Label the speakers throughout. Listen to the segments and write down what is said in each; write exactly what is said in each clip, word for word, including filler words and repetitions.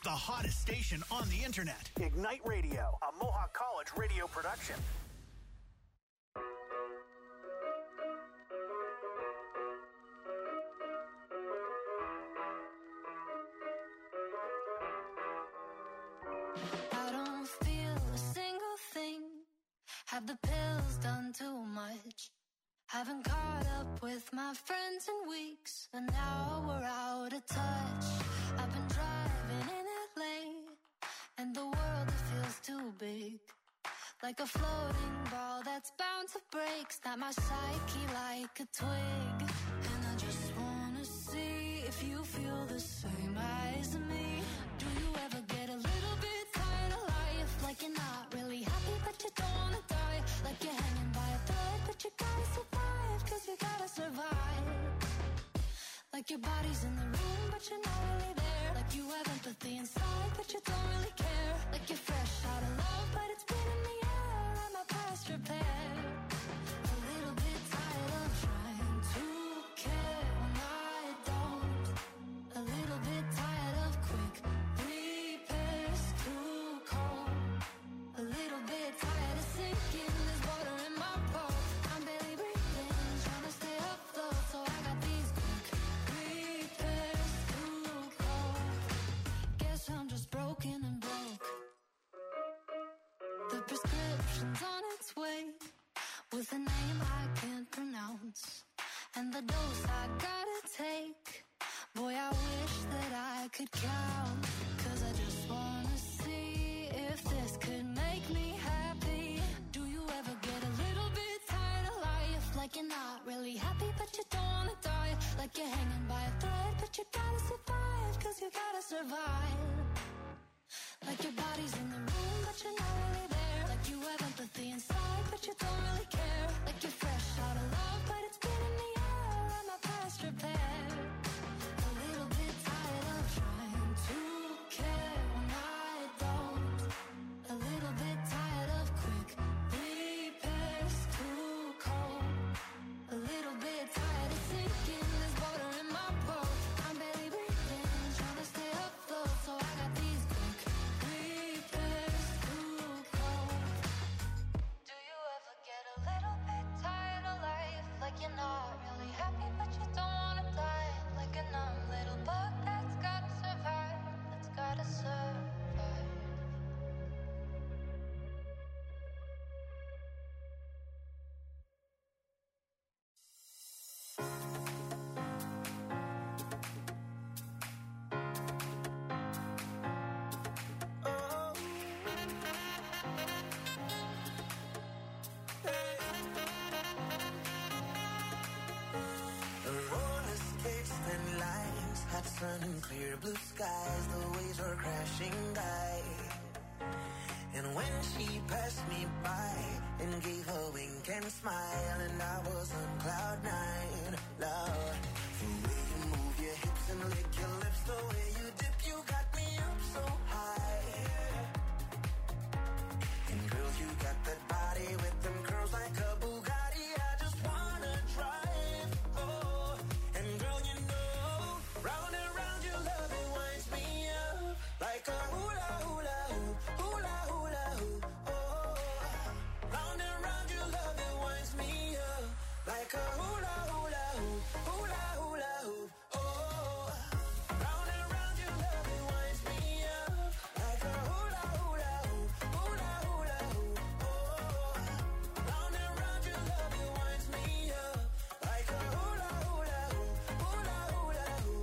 Speaker 1: the hottest station on the internet. Ignite Radio, a Mohawk College radio production.
Speaker 2: I don't feel a single thing. Have the pills done too much? Haven't caught up with my friends in weeks, and now we're out of touch. I've been driving in L A, and the world, it feels too big. Like a floating ball that's bound to break. Snap my psyche like a twig. And I just wanna see if you feel the same as me. Do you ever get a little bit tired of life? Like you're not really happy, but you don't wanna die. Like you're hanging by a thread, but you gotta survive, cause you gotta survive. Like your body's in the room, but you're not really there. Like you have empathy inside, but you don't really care. Like you're fresh out of love, but it's been in the air. I'm a past repair. A little bit tired of trying to care when I don't. A little bit tired of quick repairs, too cold. A little bit tired of sinking, there's water in my pulse. I'm barely breathing, trying to stay afloat, so I got these quick repairs, too cold. Guess I'm just broken and broke. The prescription's on its way, with a name I can't pronounce, and the dose I gotta take. Boy, I wish that I could count, cause I just wanna see if this could make me happy. Do you ever get a little bit tired of life? Like you're not really happy, but you don't wanna die. Like you're hanging by a thread, but you gotta survive, cause you gotta survive. Like your body's in the room, but you're not really there. Like you have empathy inside, but you don't really care. Like you're fresh out of love, but it's been in the air. I'm a past repair. A little bit tired of trying to care when I don't. A little bit tired of quick repairs, too cold. A little bit tired of sinking, there's water in my pulse. I'm barely breathing, trying to stay afloat, so I got these quick repairs, too cold. Do you ever get a little bit tired of life? Like you're not really happy, but you don't wanna die. Like a numb little bug that's gotta survive, that's gotta survive.
Speaker 3: Roller skates, thin lines, hot sun and clear blue skies. The waves were crashing by, and when she passed me by and gave a wink and smile, and I was on cloud nine. Love, the way you move your hips and lick your lips, the way you dip, you got me up so high. And girl, you got that body with them curls like a Bugatti. I just wanna drive. Oh, and girl, you know, round and round your love, it winds me up like a hula hula hoop, hula hula hoop. Oh, round and round your love, it winds me up like a hula hula hoop, hula hula hoop. Oh, round and round your love, it winds me up like a hula hula hoop, hula hula hoop. Oh, round and round your love, it winds me up like a hula hula hoop, hula hula hoop.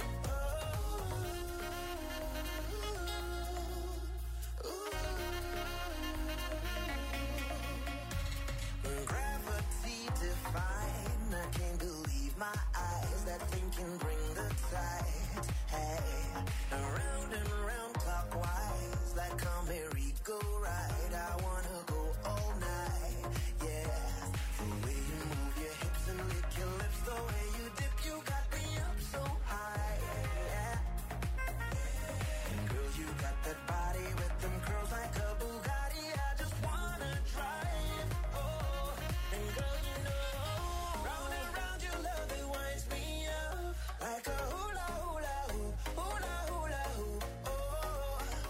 Speaker 3: Oh, gravity define. I can't believe my eyes. That thing can bring the tide. Hey, around and around clockwise, like a merry-go-ride. I wanna go all night. Yeah, the way you move your hips and lick your lips, the way you dip, you got me up so high. Yeah. And girl, you got that body with them curls like a Bugatti. I just wanna drive. Oh, and girl, you know, round and round your love, it winds me up like a hula hula hoop, hula hula hoop. Oh,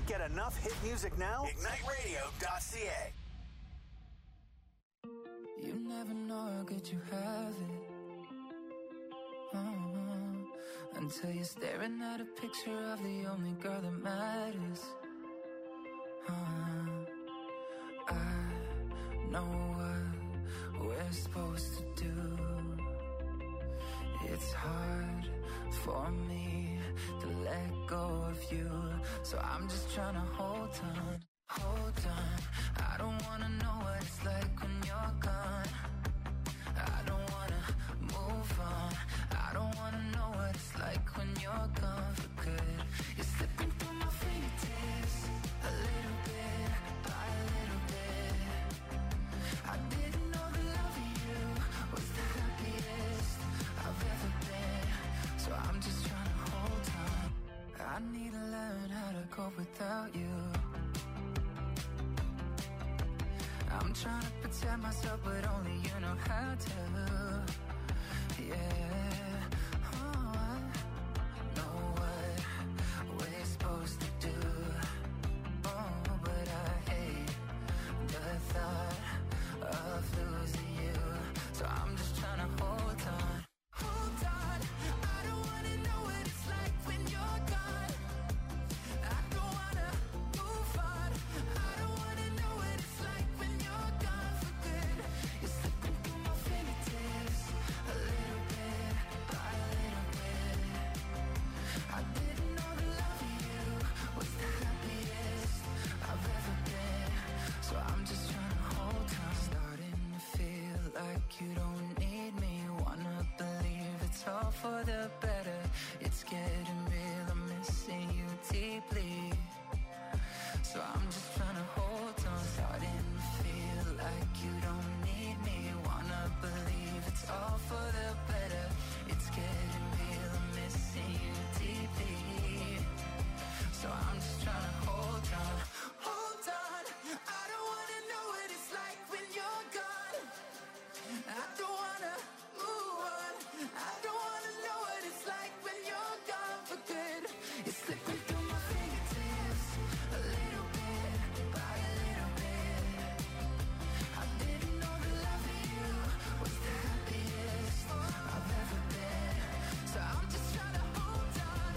Speaker 1: Get enough hit music now? ignite radio dot c a.
Speaker 4: You never know how good you have it. Oh, until you're staring at a picture of the only girl that matters. Oh, I know what we're supposed to do. It's hard for me to let go of you, so I'm just trying to hold on, hold on. I don't wanna know what it's like when you're gone. I don't wanna move on. I don't wanna know what it's like when you're gone for good. You're slipping through my fingertips, a little bit by a little bit. I didn't know the love of you was the happiest I've ever been, so I'm just trying to hold on. I need to learn how to cope without you. I'm trying to protect myself, but only you know how to. Yeah, oh, I know what we're supposed to do. Oh, but I hate the thought of losing you, so I'm just trying to hold on. Hold on, I don't wanna know what it's like when you're gone. I don't wanna move on. I don't wanna know what it's like when you're gone for good. You're slipping through my fingertips, a little bit by a little bit. I didn't know the love of you was the happiest I've ever been, so I'm just trying to hold on. Starting to feel like you don't need me. Wanna believe it's all for the better. It's getting real, I'm missing you deeply, so I'm just trying to hold on. Starting to feel like you don't need me. Wanna believe it's all for the better. It's getting real, I'm missing you deeply, so I'm just trying to hold on. Hold on, I don't wanna know what it's like when you're gone. I don't wanna move on. I don't wanna know what it's like when you're gone for good. You're slipping through my fingertips, a little bit by a little bit. I didn't know the love of you was the happiest I've ever been, so I'm just trying to hold on.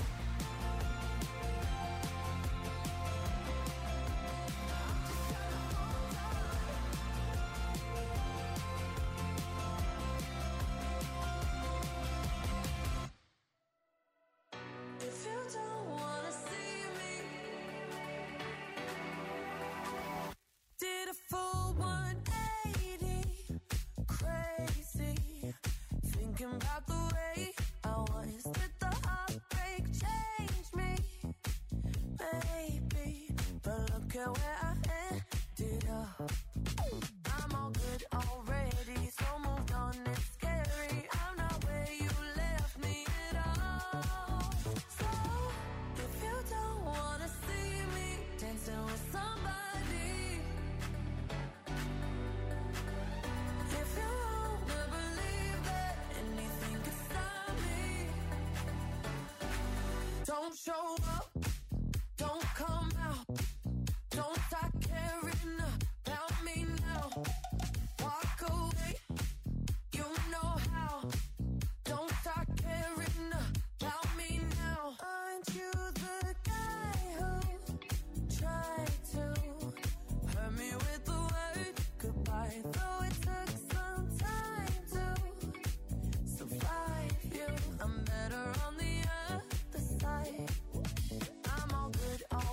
Speaker 4: If you don't wanna see me, did a full one eighty, crazy, thinking about the way I was. Did the heartbreak change me? Maybe, but look at where I ended up. I'm all good already, so moved on, it's scary. I'm not where you left me at all. So, if you don't wanna see me dancing with somebody, if you wanna believe that anything could stop me, don't show up, don't come out, don't start caring about me now. Walk away, you know how. Don't start caring about me now. Aren't you the guy who tried to hurt me with the word goodbye? Though it took some time to survive you, I'm better on the other side. I'm all good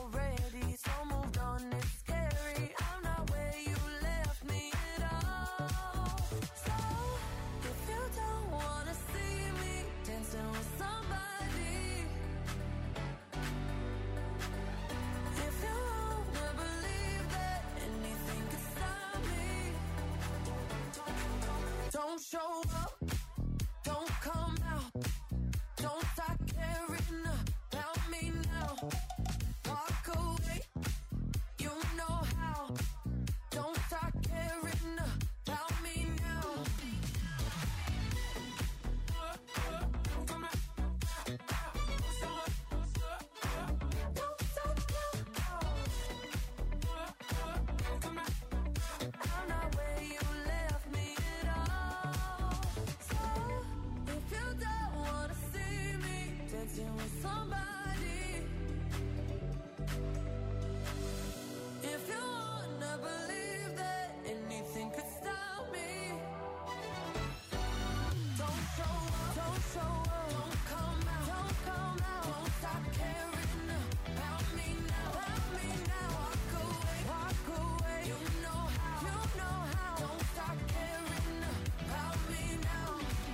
Speaker 5: with somebody. If you wanna believe that anything could stop me, don't show up, don't show up, don't come out, don't come out, don't stop caring about me now, about me now. Walk away, walk away. You know how, you know how. Don't stop caring about me now.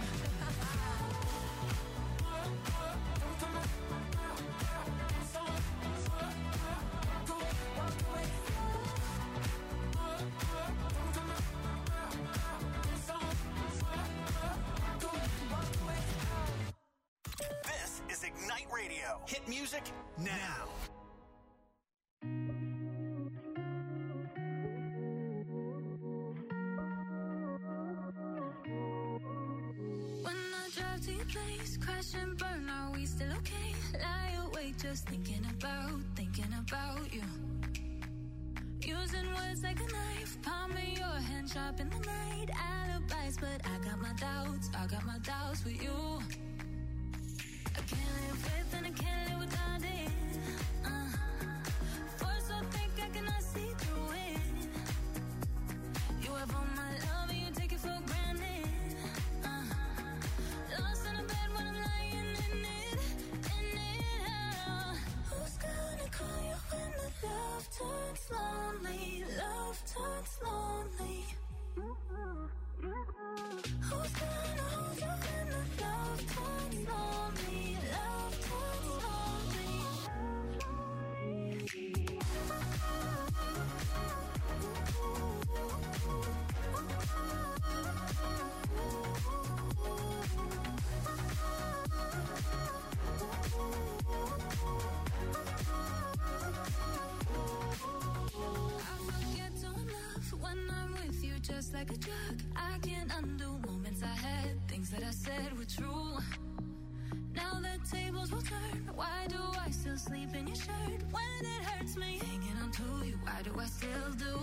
Speaker 1: This is Ignite Radio. Hit music now.
Speaker 2: When I drive to your place, crash and burn, are we still okay? Lie awake just thinking about, thinking about you. Using words like a knife, palm of your hand sharp in the night. Alibis, but I got my doubts, I got my doubts with you. I can't live with and I can't live without it. Uh, force so thick I cannot see through it. You have all my love and you take it for granted. Uh, lost in a bed when I'm lying in it, in it. Uh, who's gonna call you when the love turns lonely? Love turns lonely. Who's gonna hold you when the love turns lonely? Love turns lonely. I forget to love when I'm with you, just like a drug. I can't undo moments I had, things that I said were true. Now the tables will turn. Why do I still sleep in your shirt when it hurts me? Hanging on to you, why do I still do?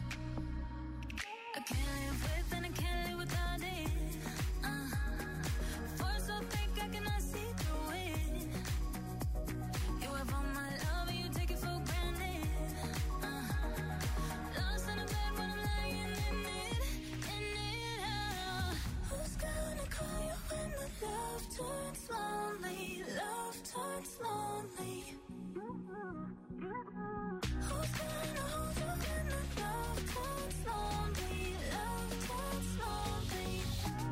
Speaker 2: I can't live with and I can't live without it. Uh, force so thick I cannot see through it. You have all my love and you take it for granted. Uh, lost in a bed when I'm lying in it, in it. Uh, who's gonna call you when the love turns lonely? Love turns lonely. Who's gonna hold you when the love turns lonely? Love turns lonely.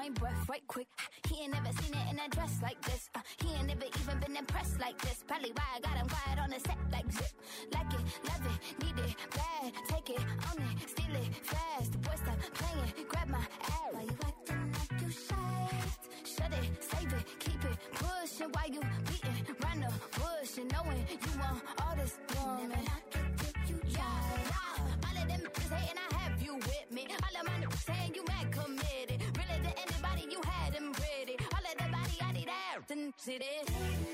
Speaker 6: my breath right quick. He ain't never seen it in a dress like this. Uh, he ain't never even been impressed like this. Probably why I got him quiet on the set like zip. Like it, love it, need it, bad. Take it, own it, steal it, fast. The boy stop playing, grab my ass. Why you acting like you shy? Shut it, save it, keep it pushing. Why you beating round the bush and knowing you want all this woman? Never knock it till you try. Yeah, all of them is hating, I have you with me. All of my niggas saying you mad committed. Really to anybody you had them ready. All of the body I need out and see this.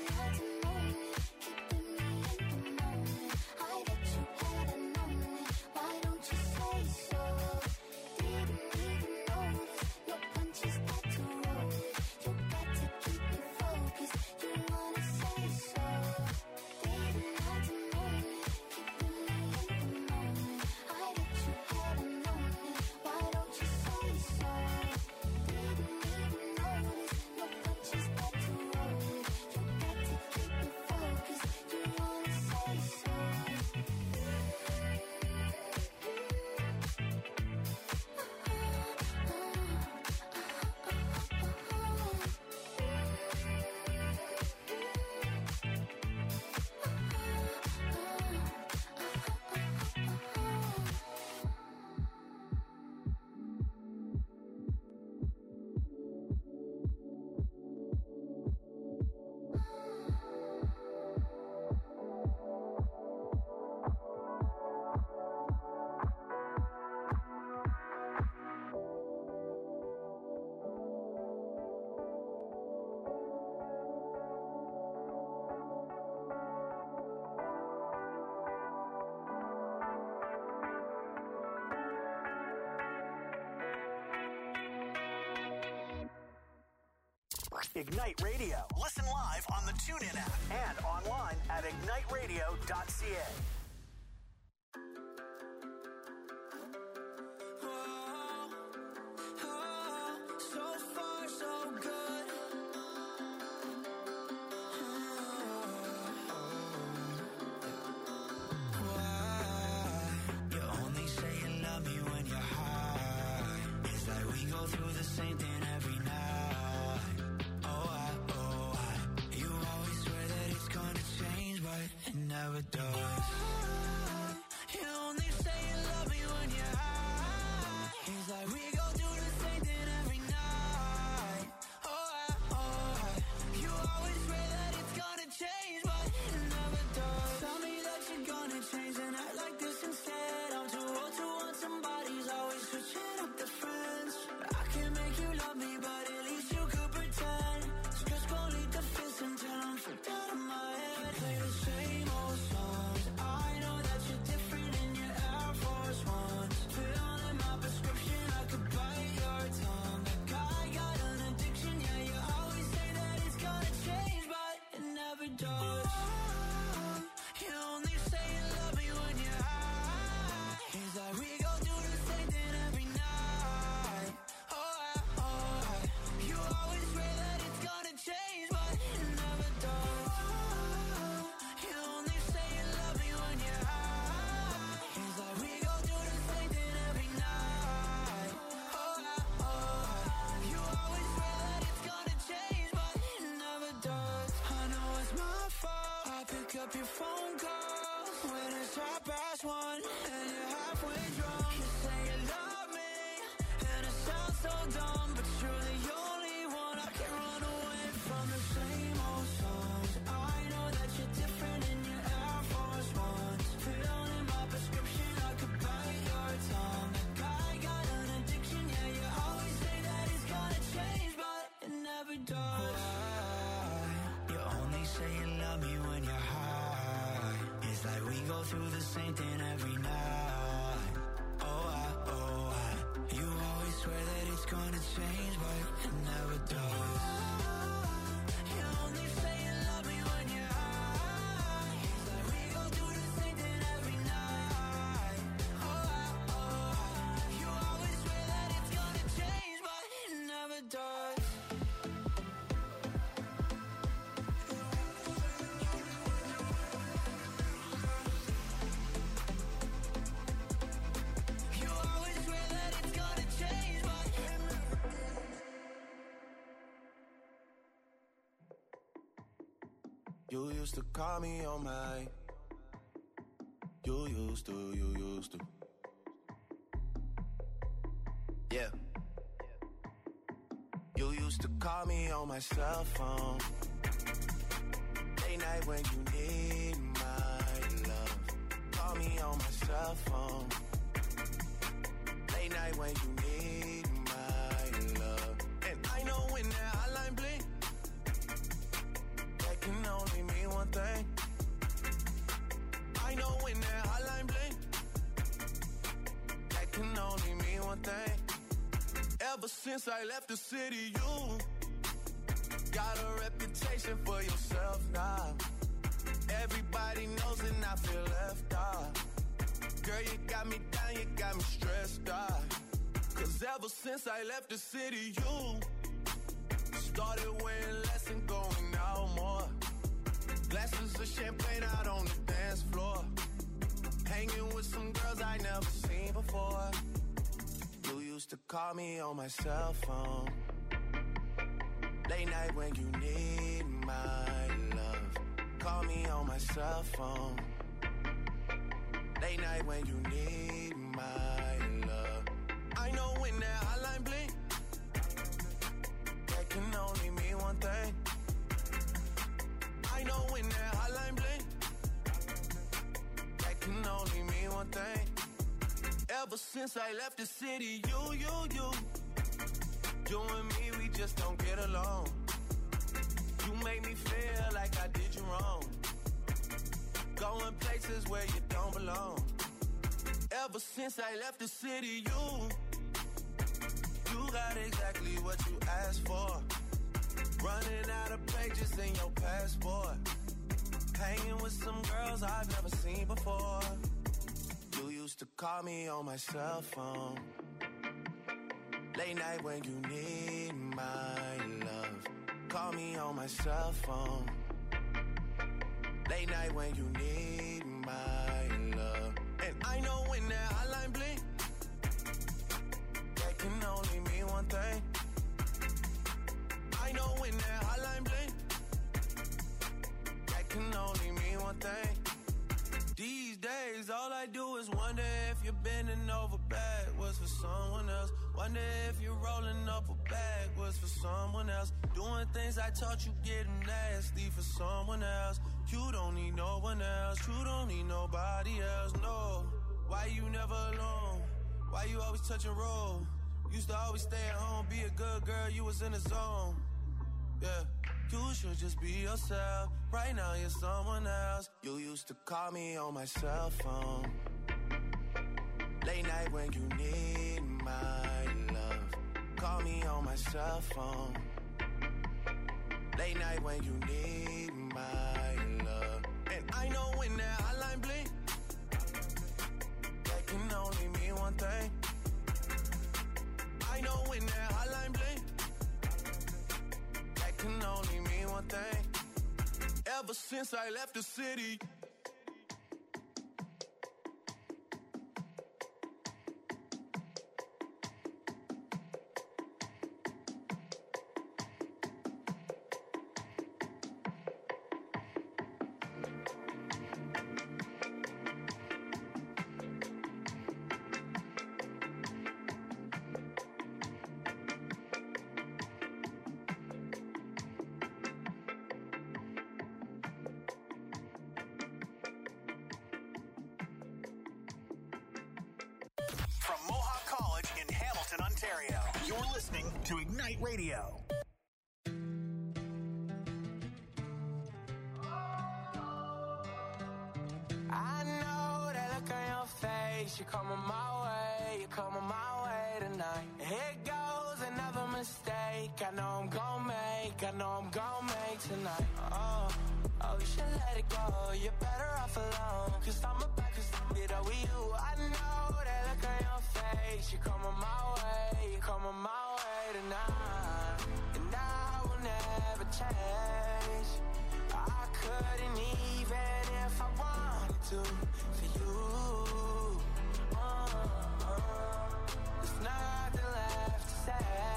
Speaker 1: Ignite Radio. Listen live on the TuneIn app and online at ignite radio dot c a.
Speaker 3: Up your phone calls when it's half past one and you're halfway drunk. You say you love me and it sounds so dumb, but you're the only one I can run away from. The same old songs. I know that you're different in your Air Force Ones. Fill in my prescription, I could bite your tongue. Like I got an addiction, yeah, you always say that it's gonna change, but it never does. Why? You only say you love me when you're high. It's like we go through the same thing every night. Oh, I, oh, I. You always swear that it's gonna change, but it You used to call me on my. You used to, you used to. Yeah. You used to call me on my cell phone. Late night when you need my love. Call me on my cell phone. Late night when you need my love. And I know when that hotline blink, that can only mean one thing. I know when that hotline blink, that can only mean one thing. Ever since I left the city, you got a reputation for yourself now. Everybody knows and I feel left out. Girl, you got me down, you got me stressed out. Cause ever since I left the city, you started wearing less and going out more. Glasses of champagne out on the dance floor. Hanging with some girls I never seen before. You used to call me on my cell phone. Late night when you need my love. Call me on my cell phone. Late night when you need my love. I know when that hotline blink, that can only mean one thing. I know when that hotline blink, that can only mean one thing. Ever since I left the city, you, you, you, you and me, we just don't get along. You make me feel like I did you wrong. Going places where you don't belong. Ever since I left the city, you, you got exactly what you asked for. Running out of pages in your passport. Hanging with some girls I've never seen before. You used to call me on my cell phone. Late night when you need my love. Call me on my cell phone. Late night when you need my love. And I know when that hotline blink, that can only mean one thing. I know when that hotline blink, that can only mean one thing. These days, all I do is wonder if you're bending over backwards for someone else. Wonder if you're rolling up a backwards for someone else. Doing things I taught you getting nasty for someone else. You don't need no one else. You don't need nobody else, no. Why you never alone? Why you always touch and roll? Used to always stay at home, be a good girl, you was in the zone. Yeah, you should just be yourself. Right now you're someone else. You used to call me on my cell phone. Late night when you need my love. Call me on my cell phone. Late night when you need my love. And I know when that hotline blink, that can only mean one thing. I know when that hotline blink, that can only mean one thing. Ever since I left the city.
Speaker 1: From Mohawk College in Hamilton, Ontario, you're listening to Ignite Radio.
Speaker 5: I know that look on your face. You're coming my way, you're coming my way tonight. Here goes another mistake. I know I'm gon' make, I know I'm gon' make tonight. Oh, oh, you should let it go. You're better off alone. Cause I'm about to get over you. I know that look on your face. You're coming my way, you're coming my way tonight. And I will never change. I couldn't even if I wanted to for you. Uh, uh, there's nothing left to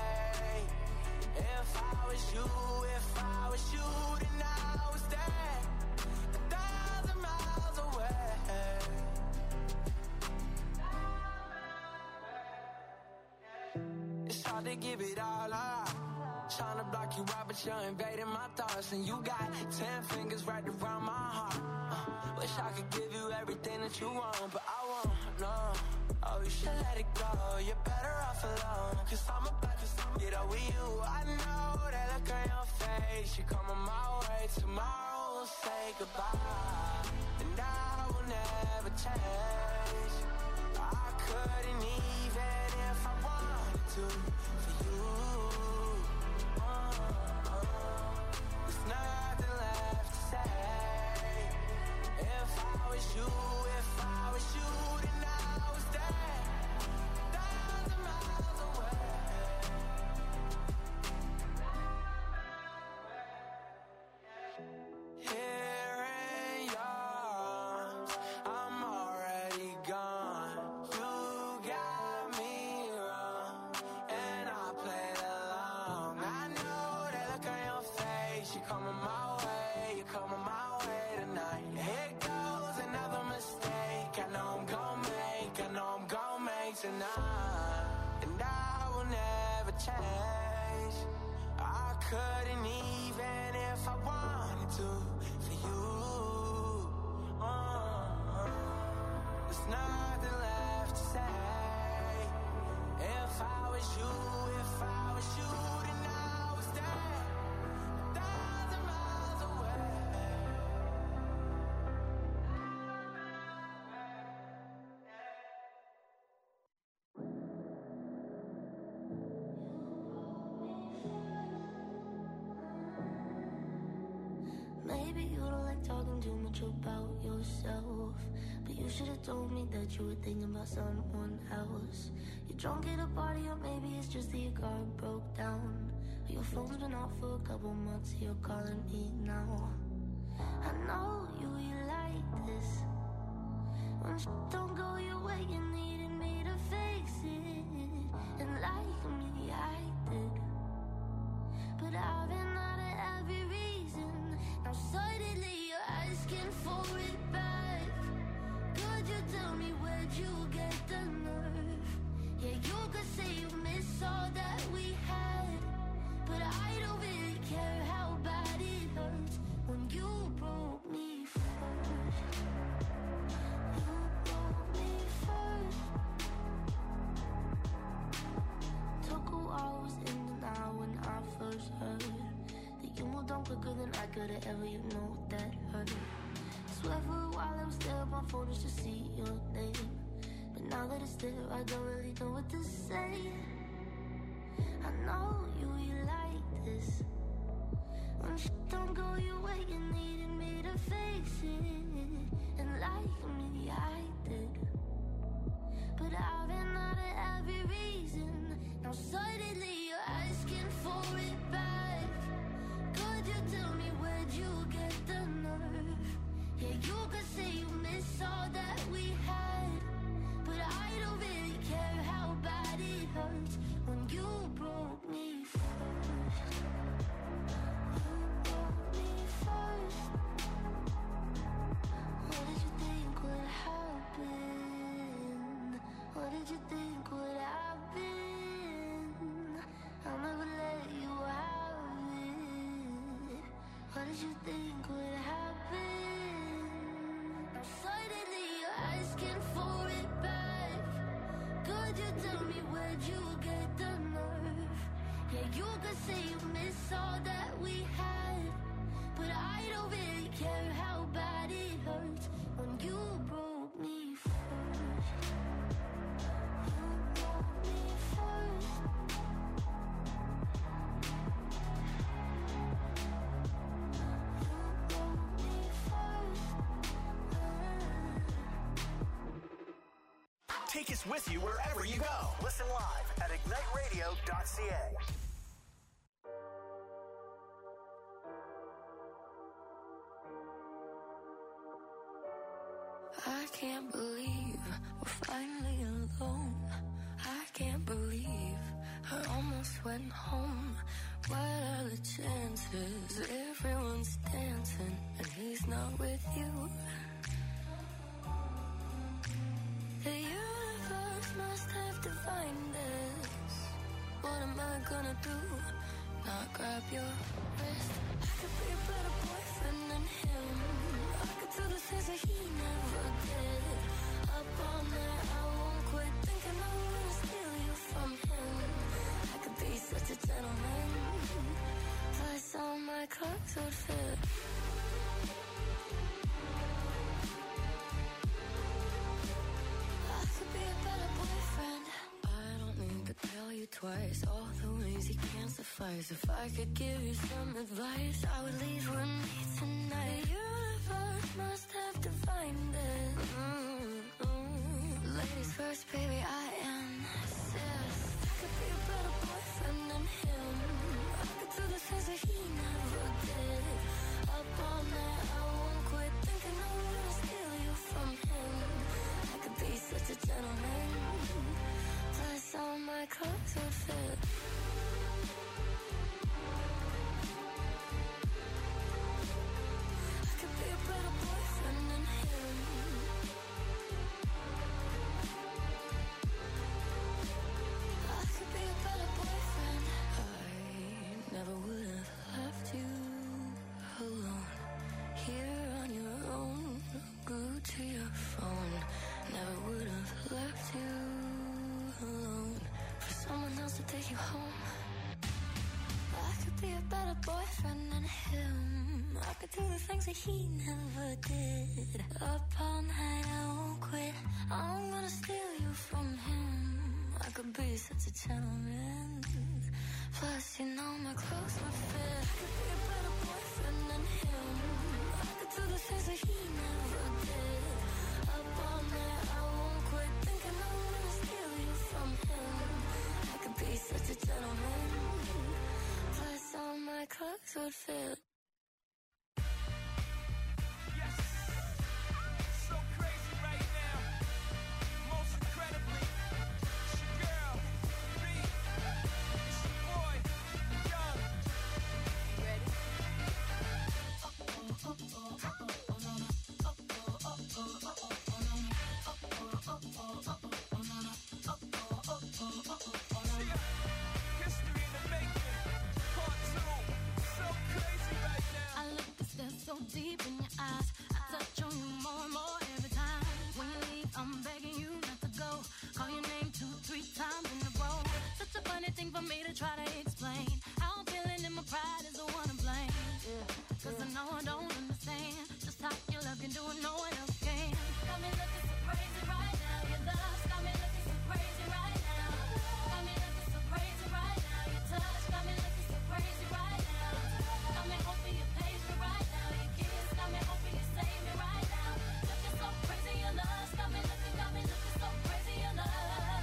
Speaker 5: say. If I was you, if I was you, then I would stay.
Speaker 3: about to give it all up. Tryna block you out, but you're invading my thoughts. And you got ten fingers wrapped around my heart. uh, Wish I could give you everything that you want, but I won't, no. Oh, you should let it go, you're better off alone. Cause I'm about to get over you. I know that look on your face. You're coming my way, tomorrow we'll say goodbye. And I will never change. I couldn't even if I wanted to for you. uh, uh, There's nothing left to say. If I was you, if I was you, then I was there, thousand miles away. Here in your arms, I'm already gone. You got me wrong, and I played along. I know that look on your face. You're coming my way, you're coming my way tonight. Here goes another mistake. I know I'm gon' make, I know I'm gon' make tonight. And I will never change. I couldn't even if I wanted to for you. uh, There's nothing left to say. If I was you, if I was you, then I was there, a thousand miles away.
Speaker 2: Maybe you don't like talking too much about yourself, but you should have told me that you were thinking about someone else. You're drunk at a party, or maybe it's just that your car broke down. Or your phone's been off for a couple months, so you're calling me now. I know you, you like this. When shit don't go your way, you needed me to fix it. And like me, I did. But I've been out of every reason. Now suddenly you're asking for it back. Could you tell me where'd you get the nerve? Yeah, you could say you miss all that we had, but I don't really care how bad it hurts when you broke me first. You broke me first. Took a while, I was in denial when I first heard that you moved on quicker than I could've ever, you know that hurt. Swear for a while I was there on my phone just to see your name, but now that it's there, I don't really know what to say. I know you, you like this. When shit don't go your way, you needed me to fix it. And like me, I did. But I've been out of every reason. Now suddenly you're asking for it back. Could you tell me where'd you get the nerve? Yeah, you could say you miss all that we had, but I don't really care how bad it hurts when you broke me first. You broke me first. What did you think would happen? What did you think would happen? I'll never let you have it. What did you think would happen? Now suddenly you're asking for it back. Could you tell me where'd you get the nerve? Yeah, you could say you miss all that we had, but I don't really care how bad it hurts when you broke me first. You broke me first. You broke me first.
Speaker 1: Take us with you wherever you go. Listen live at ignite radio dot c a.
Speaker 2: I can't believe we're finally alone. I can't believe I almost went home. What are the chances? Everyone's dancing and he's not with you. The universe must have defined us. What am
Speaker 5: I gonna do? Not grab your wrist. I could be a better boyfriend than him. I could do the things that he never did. Up all night, I won't quit thinking I'm gonna steal you from him. I could be such a gentleman. Plus all my clothes would fit. I could be a better boyfriend. I don't need to tell you twice all the ways he can't suffice. If I could give you some advice, I would leave with me tonight. The universe must have divined it. Mm-hmm. Ladies first, baby, I insist. I could be a better boyfriend than him. I could do the things that he never did. Up all night, I won't quit thinking I'm gonna steal you from him. I could be such a gentleman. Plus all my clothes would fit. I could be a better boyfriend than him. I could be a better boyfriend. I never would have left you alone. Here on your own, glued to your phone. Never would have left you alone for someone else to take you home. I could be a better boyfriend than him. I could do the things that he never did. Up all night, I won't quit. I'm gonna steal you from him. I could be such a gentleman. Plus, you know my clothes would fit. I could be a better boyfriend than him. I could do the things that he never did. Up all night, I won't quit thinking I'm gonna steal you from him. I could be such a gentleman. Plus, all my clothes would fit.
Speaker 2: So deep in your eyes, I touch on you more and more every time. When you leave, I'm begging you not to go. Call your name two, three times in a row. Such a funny thing for me to try to explain. How I'm feeling and my pride is the one to blame. Cause I know I don't understand just how your love can do it, no one else can. Got me looking so crazy right now. Your love got me looking so crazy right now. Got me looking so crazy right now. Your touch got me looking so crazy right now. Got me hoping you page me right now. Your kiss got me hoping you save me right now. Looking so crazy, your love got me looking, got me looking so crazy, your love.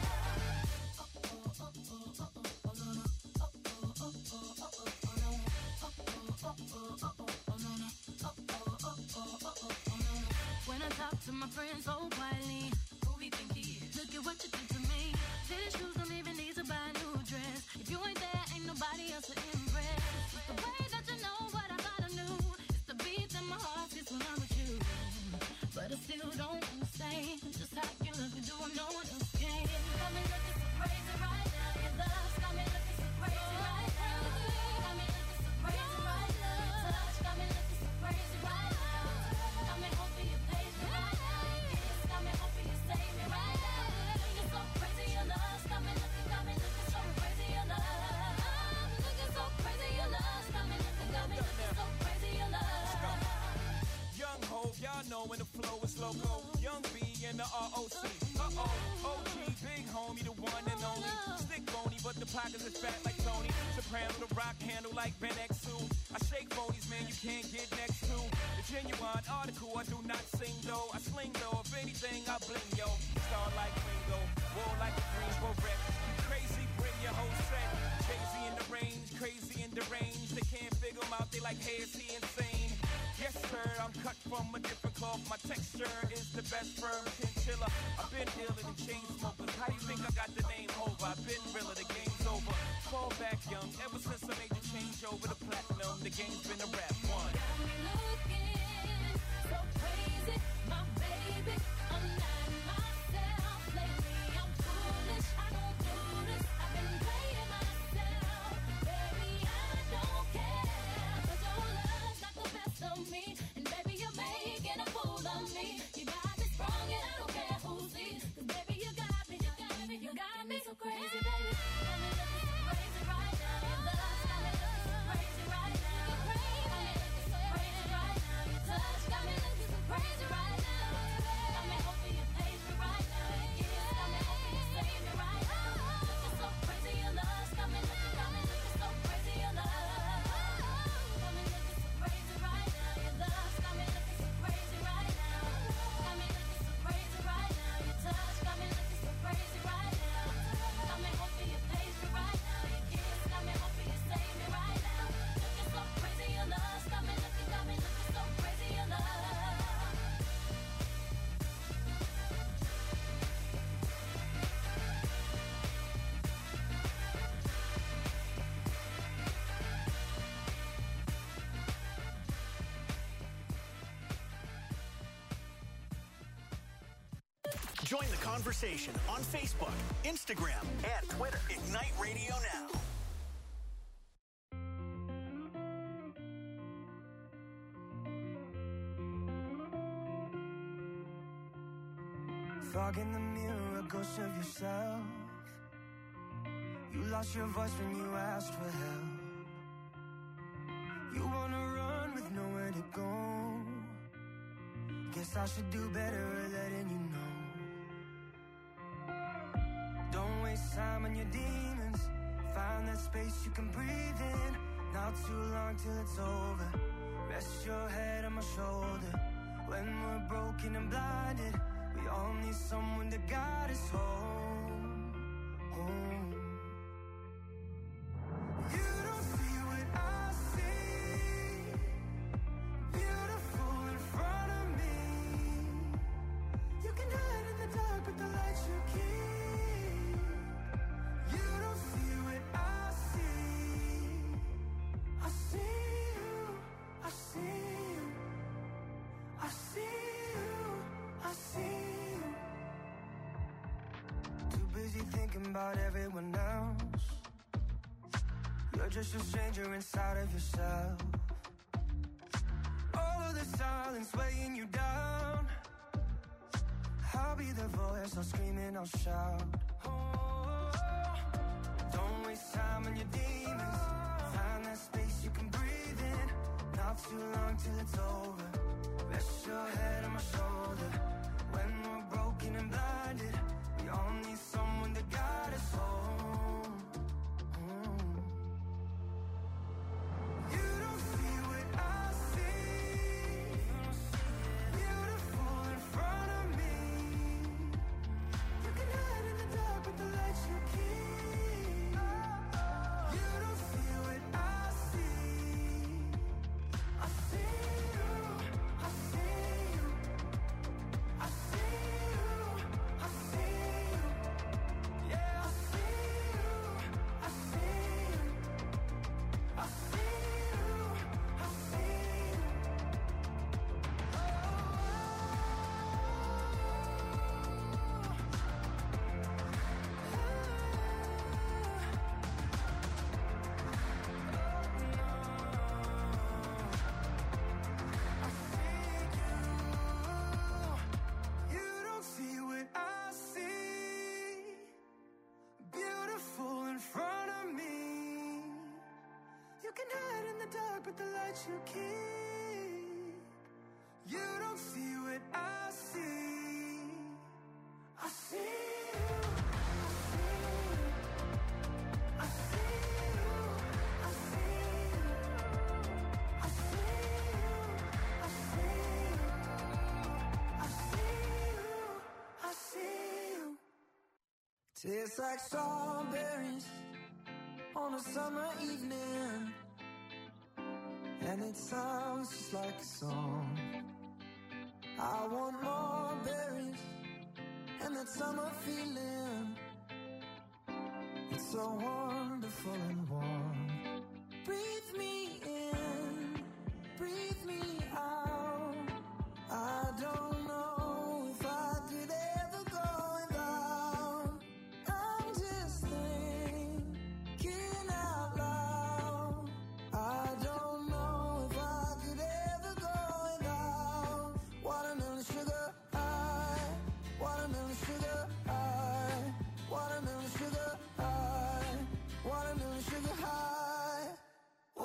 Speaker 2: When I talk to my friends so quietly, who we think he is? Look at what you did to me. Fitted shoes don't even need to buy a new dress. If you ain't there, ain't nobody else to impress. It's the way that you know what I thought I knew. It's the beat that my heart gets when I'm with you. But I still don't understand just how you look and do what no one else can. Got me looking so crazy right now. Your love's got me looking so crazy right now. Got me looking so crazy right now. Your touch got me looking so crazy right now. Got me hoping you page me right now. Your kiss got me hoping you save me right now. Looking so crazy, your love's got me looking, got me looking so crazy, your love. Looking so crazy, your love's got me looking, got me looking so crazy, your love.
Speaker 7: Young Hov, y'all know when the flow is loco. Young B and the R O C. Uh-oh, O G, big homie, the one and only. Stick bony, but the pockets is fat like Tony. Soprano, the rock handle like Ben X two. I shake phonies, man, you can't get next to. The genuine article, I do not sing though. I sling though, if anything, I bling yo. Star like Ringo, war like a Greensboro wreck. You crazy, bring your whole set. Crazy in the range, crazy in the range. They can't figure him out, they like, hey, is he insane? Yes, sir, I'm cut from a different cloth. My texture is the best firm chinchilla. I've been iller than chain smokers. How do you think I got the name over? I've been realer, the game's over. Fall back young, ever since I made the change over to platinum, the game's been a rap one.
Speaker 2: Got me looking so crazy, my baby. I'm not myself lately. I'm foolish, I don't do this. I've been playing myself.
Speaker 1: Join the conversation on Facebook, Instagram, and Twitter. Ignite Radio Now.
Speaker 3: Fog in the mirror, a ghost of yourself. You lost your voice when you asked for help. You wanna run with nowhere to go. Guess I should do better at letting you know. Don't waste time on your demons. Find that space you can breathe in. Not too long till it's over. Rest your head on my shoulder. When we're broken and blinded, we all need someone to guide us home, home. You don't see what I see. Beautiful in front of me. You can hide in the dark, but the light you keep. You don't see what I see. I see you, I see you, I see you, I see you. Too busy thinking about everyone else. You're just a stranger inside of yourself. All of the silence weighing you down. I'll be the voice, I'll scream and I'll shout. Oh, don't waste time on your demons. Find that space you can breathe in. Not too long till it's over. Rest your head on my shoulder. When we're broken and blinded, we all need someone to guide us home. home. You don't see what I see. Beautiful in front of me. You can hide in the dark, but the light you keep. You don't see what I see. I see you, I see you, I see you, I see you. Yeah, I see you, I see you, I see you, I see you. You don't see what I see. Beautiful in front of me. You can hide in the dark, but the light you keep. You don't see what I see. I see you. I see you. I see you. I see you. I see you. I see you. I see you. Tastes like strawberries on a summer evening, and it sounds just like a song. I want more berries and that summer feeling. It's so wonderful and warm. Breathe me in, breathe me out. I don't know if I could ever go without. I'm just thinking out loud. I don't know if I could ever go without. Watermelon sugar high, watermelon sugar high, watermelon sugar high, watermelon sugar high.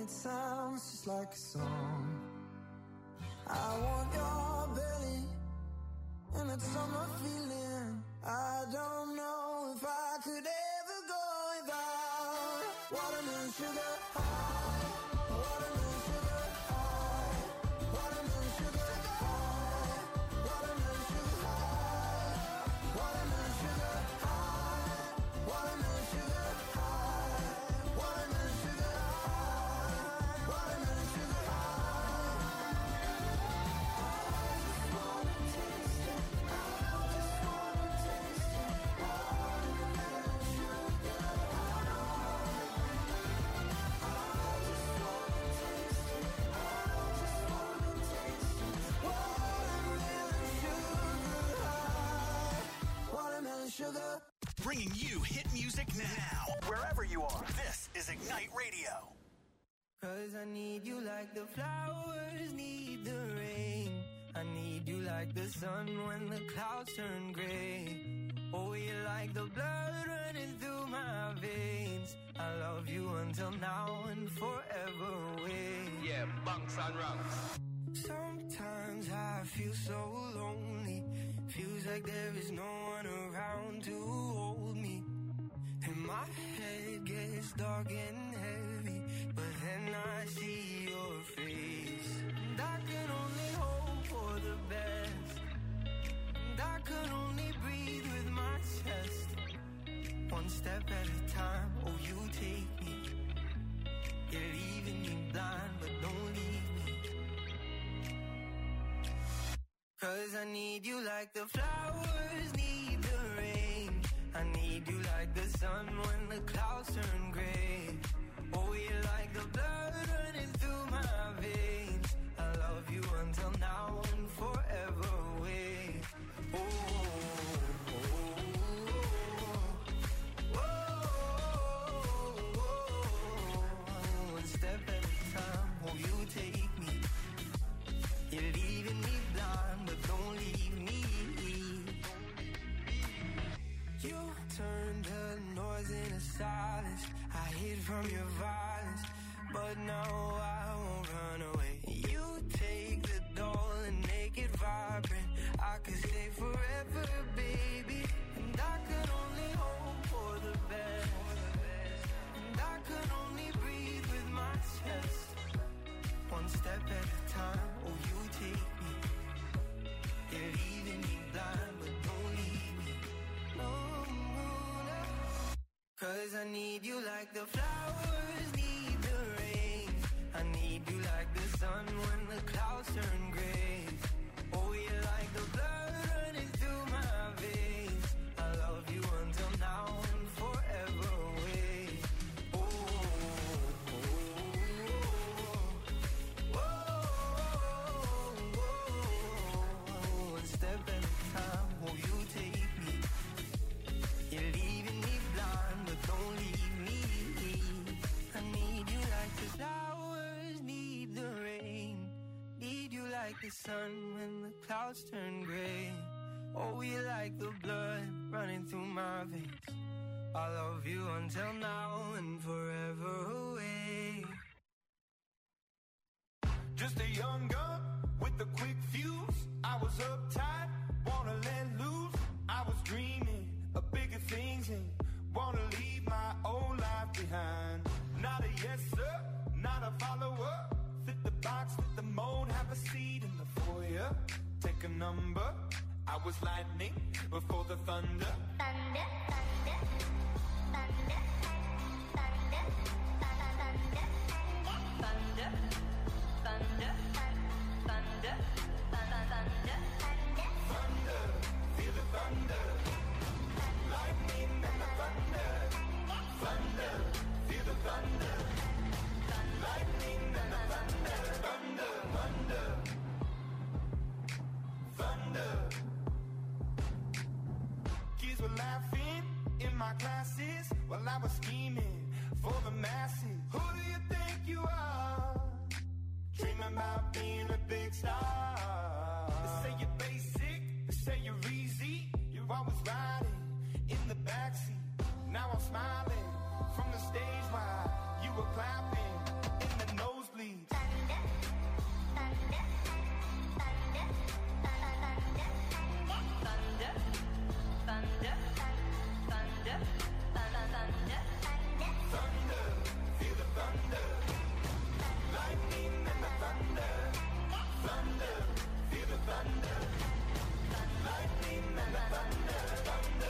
Speaker 3: it sounds just like a song. I want your belly and that summer feeling. I don't know if I could ever go without watermelon sugar high, watermelon sugar high, watermelon sugar high, watermelon sugar high, watermelon sugar high, watermelon sugar high, watermelon sugar high, watermelon sugar high. I just wanna taste it. I just wanna taste it. Watermelon sugar high. I just wanna taste it. I just wanna taste it. Watermelon sugar high. Watermelon sugar.
Speaker 1: Bringing you hit music now. Wherever you are, this is Ignite Radio.
Speaker 3: Cause I need you like the flowers need the rain. I need you like the sun when the clouds turn gray. Oh, you're like the blood running through my veins. I love you until now and forever away.
Speaker 8: Yeah, bunks and ranks.
Speaker 3: Sometimes I feel so lonely. Feels like there is no one around to hold me. And my head gets dark and heavy, but then I see your face. And I can only hope for the best. And I can only breathe with my chest. One step at a time, oh you take me. You're leaving me blind, but don't leave me. Cause I need you like the flowers need the rain. I need you like the sun when the clouds turn gray. Oh, you're like the blood running through my veins. I love you until now and forever away. Oh, oh, oh, oh, oh, oh. One step at a time, oh, you take me. You're leaving me blind, but don't leave me. You turned the noise into silence. I hid from your violence, but now I won't run away. You take the doll and make it vibrant. I could stay forever, baby. And I could only hope for the best. And I could only breathe with my chest. One step at a time, oh you take me. You're leaving me blind, but don't leave me. No, no, no. Cause I need you like the flowers need the rain. I need you like the sun when the clouds turn gray. Oh, you're like the blood running through my veins. I love you until now and forever away. Oh, oh, oh, oh, oh. One step at a time, oh, you take me. You're leaving me blind, but don't leave me. I need you like the flowers need the rain. Need you like the sun when the clouds turn gray. Oh, you like the blood running through my veins. I love you until now and forever away.
Speaker 9: Just a young gun with a quick fuse. I was uptight, wanna let loose. I was dreaming of bigger things and wanna leave my old life behind. Not a yes sir, not a follower. Fit the box, fit the mold, have a seat in the foyer. Take a number. I was lightning before the thunder.
Speaker 6: Thunder, thunder, thunder, thunder, thunder, thunder, thunder, thunder, thunder,
Speaker 9: Thunder, feel the thunder. Lightning and the thunder. Thunder, feel the thunder. Lightning and the thunder. Thunder, thunder. Thunder. Kids were laughing in my classes while I was scheming for the masses. Who do you think you are? Dreaming about being a big star. They say you're basic, they say you're easy. You're always riding in the backseat. Now I'm smiling from the stage while you were clapping in the nosebleeds.
Speaker 6: Thunder, thunder, thunder, thunder, thunder, thunder, thunder, thunder,
Speaker 9: Thunder, feel the thunder. Lightning and the thunder. Thunder, feel the thunder. Lightning and the thunder. Thunder.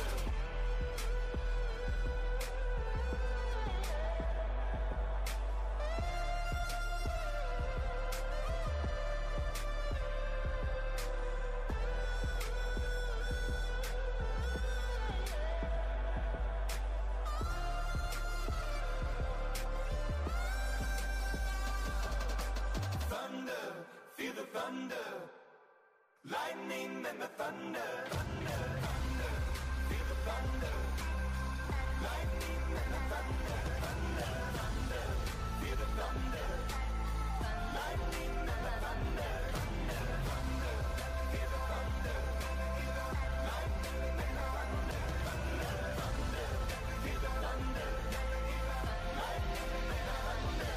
Speaker 9: Thunder, feel the thunder. Lightning and the thunder. Thunder, thunder, feel the thunder. Lightning and the thunder. Thunder, thunder, feel the thunder. Lightning and the thunder. Thunder, thunder, feel the thunder. Lightning and the thunder. Thunder, thunder, feel the thunder. Lightning and the thunder.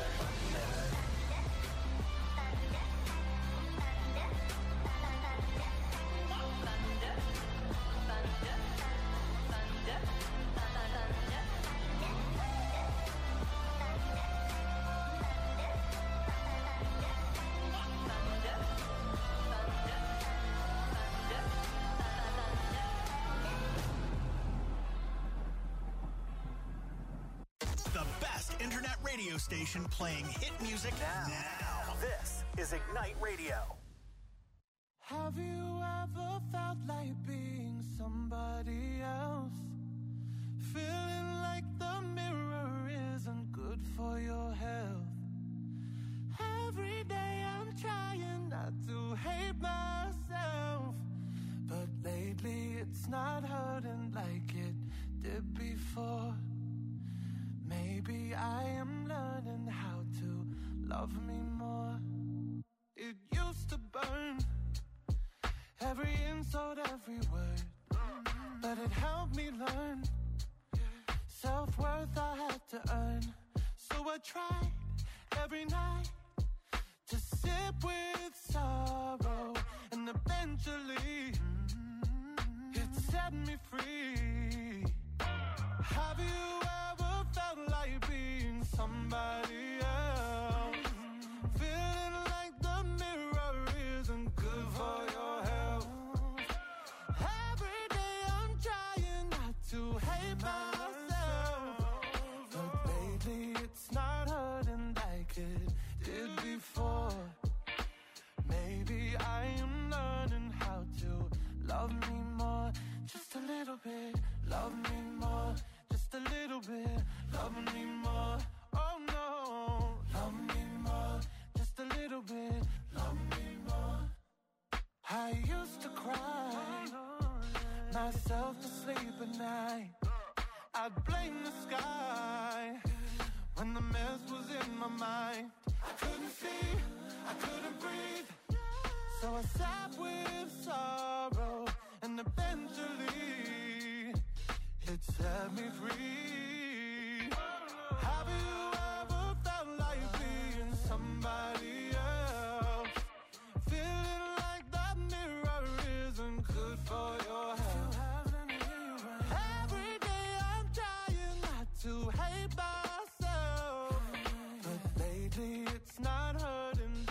Speaker 1: The best internet radio station playing hit music now. now. This is Ignite Radio.
Speaker 5: Have you ever felt like being somebody else? Feeling like the mirror isn't good for your health. Every day I'm trying not to hate myself, but lately it's not hurting like it did before. Maybe I am learning how to love me more. It used to burn, every insult, every word, but it helped me learn. Self-worth I had to earn, so I tried every night to sit with sorrow, and eventually it set me free. Have you ever felt like being somebody else? Feeling like the mirror isn't good for your health. Every day I'm trying not to hate myself, but lately it's not hurting like it did before. Maybe I am learning how to love me more. Just a little bit, love me more. Just a little bit, love me more. Oh no, love me more. Just a little bit, love me more. I used to cry myself to sleep at night. I'd blame the sky when the mess was in my mind. I couldn't see, I couldn't breathe, so I sat with sorrow, and eventually it set me free. Have you ever felt like being somebody else? Feeling like that mirror isn't good for your health. Every day I'm trying not to hate myself, but lately it's not hurting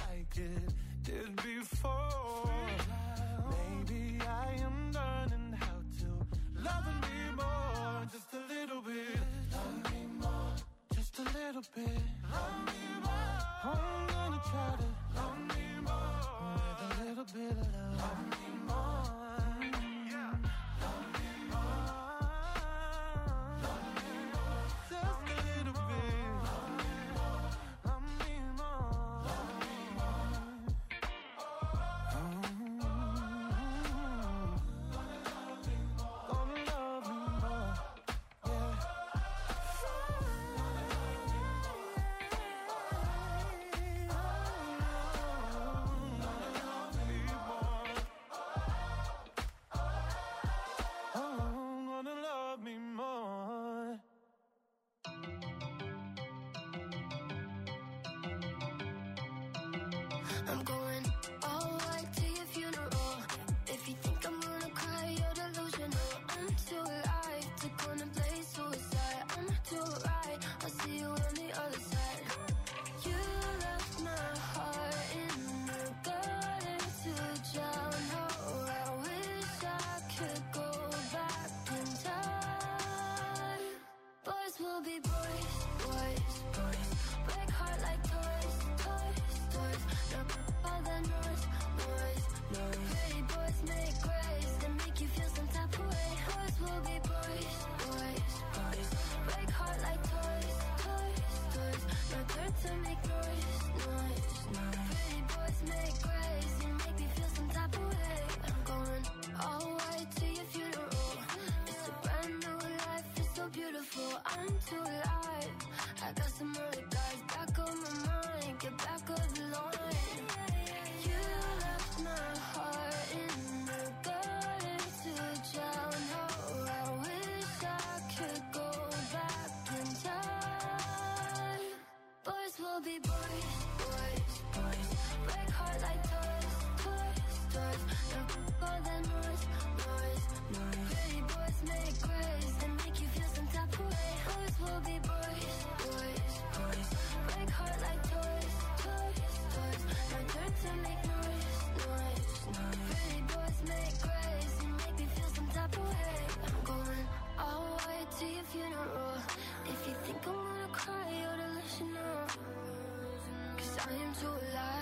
Speaker 2: I'm going all white to your funeral. If you think I'm gonna cry, you're delusional. I'm too alive to contemplate suicide. I'm too right, I'll see you on the other side. You left my heart in the gutter to drown. Oh, I wish I could go back in time. Boys will be boys, boys, boys. Break heart like toys, toys, toys. No all the noise, noise, noise. Pretty boys make grace and make you feel some type of way. Boys will be boys, boys, boys. Break heart like toys, toys, toys. No turn to make noise, noise, noise. Pretty boys make grace and make me feel some type of way. I'm going all white to your funeral. It's a brand new life, it's so beautiful. I'm too alive. I got some other guys back on my mind. Get back on the line. You left my heart in the gutter to drown. Oh, I wish I could go back in time. Boys will be boys, boys, boys. Break heart like toys, toys, toys. No all the noise, noise, noise. Pretty boys make grace and make you feel some type of way. Boys will be boys, boys, boys. Break heart like toys, toys, toys. No turn to make noise, noise, noise. Pretty boys make grace and make me feel some type of way. I'm going all white to your funeral. If you think I'm gonna cry, you're delusional. Cause I am too alive